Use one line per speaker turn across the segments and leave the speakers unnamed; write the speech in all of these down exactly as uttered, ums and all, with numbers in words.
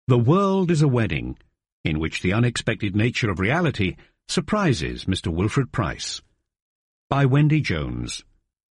The world is a wedding, in which the unexpected nature of reality surprises Mister Wilfred Price. By Wendy Jones.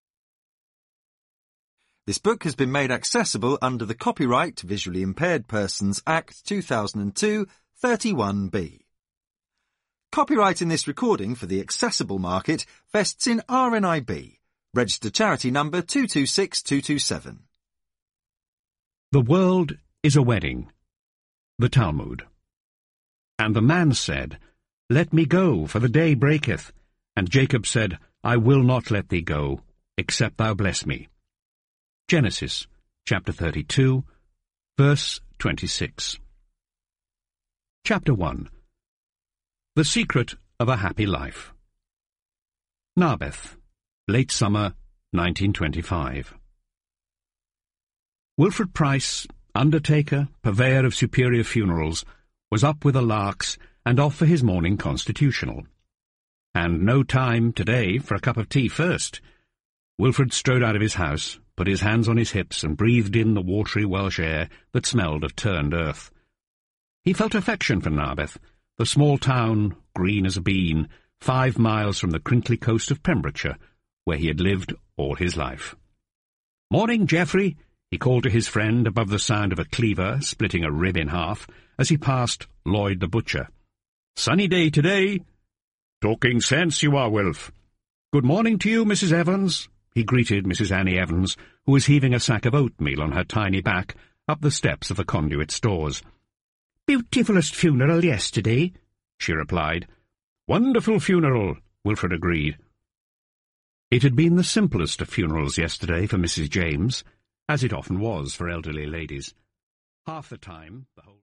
This book has been made accessible under the Copyright to Visually Impaired Persons Act two thousand two, thirty-one B. Copyright in this recording for the accessible market vests in R N I B, registered charity number two two six two two seven.
The world is a wedding. The Talmud. And the man said, Let me go, for the day breaketh. And Jacob said, I will not let thee go, except thou bless me. Genesis, chapter thirty-two, verse twenty-six. Chapter one. The Secret of a Happy Life. Narbeth, late summer, nineteen twenty-five. Wilfred Price, undertaker, purveyor of superior funerals, was up with the larks and off for his morning constitutional. And no time today for a cup of tea first. Wilfred strode out of his house, put his hands on his hips and breathed in the watery Welsh air that smelled of turned earth. He felt affection for Narbeth, the small town, green as a bean, five miles from the crinkly coast of Pembrokeshire, where he had lived all his life. "Morning, Geoffrey," he called to his friend above the sound of a cleaver splitting a rib in half as he passed Lloyd the butcher. "Sunny day today." "Talking sense you are, Wilf." "Good morning to you, Missus Evans," he greeted Missus Annie Evans, who was heaving a sack of oatmeal on her tiny back up the steps of the conduit stores. "Beautifullest funeral yesterday," she replied. "Wonderful funeral," Wilfred agreed. It had been the simplest of funerals yesterday for Missus James, as it often was for elderly ladies. Half the time, the whole